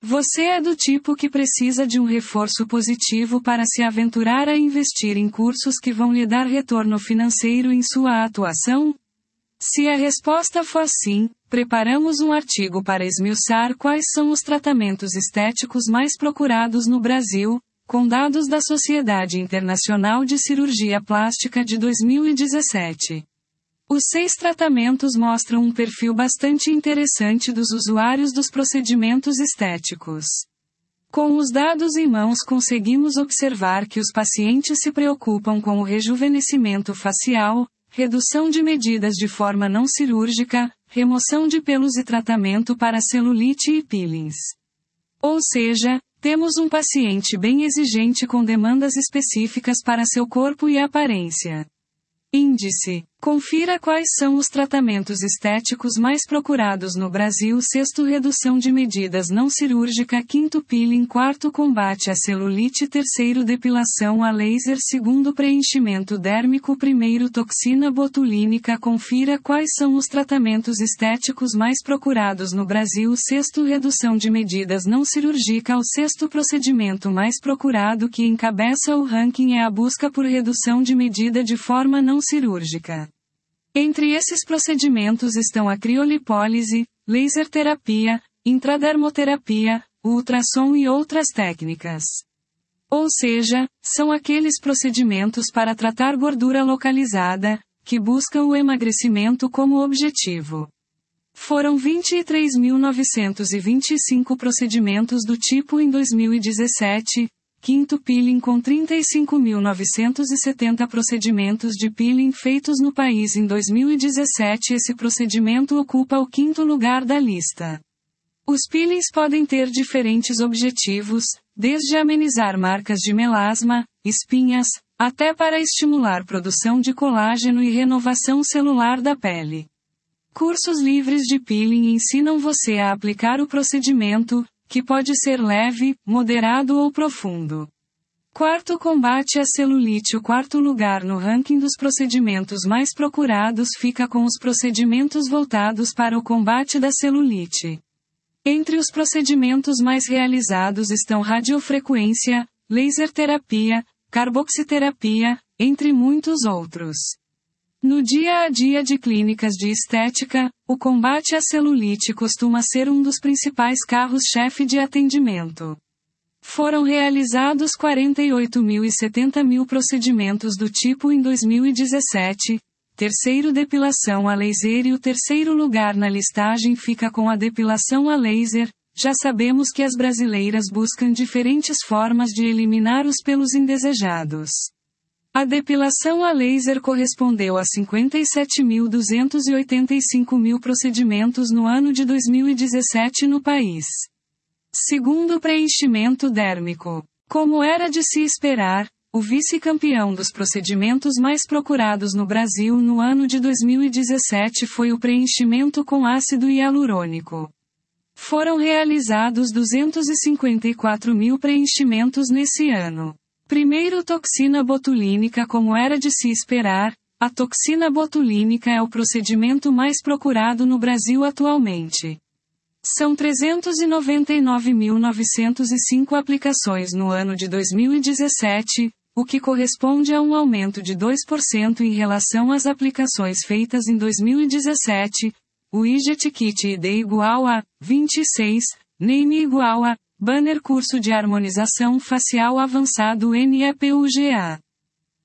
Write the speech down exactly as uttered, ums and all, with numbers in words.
Você é do tipo que precisa de um reforço positivo para se aventurar a investir em cursos que vão lhe dar retorno financeiro em sua atuação? Se a resposta for sim, preparamos um artigo para esmiuçar quais são os tratamentos estéticos mais procurados no Brasil, com dados da Sociedade Internacional de Cirurgia Plástica de dois mil e dezessete. Os seis tratamentos mostram um perfil bastante interessante dos usuários dos procedimentos estéticos. Com os dados em mãos, conseguimos observar que os pacientes se preocupam com o rejuvenescimento facial, redução de medidas de forma não cirúrgica, remoção de pelos e tratamento para celulite e peelings. Ou seja, temos um paciente bem exigente com demandas específicas para seu corpo e aparência. Índice. Confira quais são os tratamentos estéticos mais procurados no Brasil. Sexto, redução de medidas não cirúrgica. Quinto, peeling. Quarto, combate à celulite. Terceiro, depilação a laser. Segundo, preenchimento dérmico. Primeiro, toxina botulínica. Confira quais são os tratamentos estéticos mais procurados no Brasil. Sexto, redução de medidas não cirúrgica. O sexto procedimento mais procurado que encabeça o ranking é a busca por redução de medida de forma não cirúrgica. Entre esses procedimentos estão a criolipólise, laser terapia, intradermoterapia, ultrassom e outras técnicas. Ou seja, são aqueles procedimentos para tratar gordura localizada, que buscam o emagrecimento como objetivo. Foram vinte e três mil novecentos e vinte e cinco procedimentos do tipo em dois mil e dezessete, quinto peeling com trinta e cinco mil novecentos e setenta procedimentos de peeling feitos no país em dois mil e dezessete. Esse procedimento ocupa o quinto lugar da lista. Os peelings podem ter diferentes objetivos, desde amenizar marcas de melasma, espinhas, até para estimular produção de colágeno e renovação celular da pele. Cursos livres de peeling ensinam você a aplicar o procedimento, que pode ser leve, moderado ou profundo. Quarto, combate à celulite. O quarto lugar no ranking dos procedimentos mais procurados fica com os procedimentos voltados para o combate da celulite. Entre os procedimentos mais realizados estão radiofrequência, laser terapia, carboxiterapia, entre muitos outros. No dia a dia de clínicas de estética, o combate à celulite costuma ser um dos principais carros-chefe de atendimento. Foram realizados quarenta e oito mil e setenta mil procedimentos do tipo em dois mil e dezessete, terceiro, depilação a laser, e o terceiro lugar na listagem fica com a depilação a laser. Já sabemos que as brasileiras buscam diferentes formas de eliminar os pelos indesejados. A depilação a laser correspondeu a cinquenta e sete mil duzentos e oitenta e cinco mil procedimentos no ano de dois mil e dezessete no país. Segundo, preenchimento dérmico. Como era de se esperar, o vice-campeão dos procedimentos mais procurados no Brasil no ano de dois mil e dezessete foi o preenchimento com ácido hialurônico. Foram realizados duzentos e cinquenta e quatro mil preenchimentos nesse ano. Primeiro, toxina botulínica. Como era de se esperar, a toxina botulínica é o procedimento mais procurado no Brasil atualmente. São trezentos e noventa e nove mil novecentos e cinco aplicações no ano de dois mil e dezessete, o que corresponde a um aumento de dois por cento em relação às aplicações feitas em dois mil e dezessete. O Widget Kit I D igual a vinte e seis, Name igual a Banner. Curso de harmonização facial avançado N E P U G A.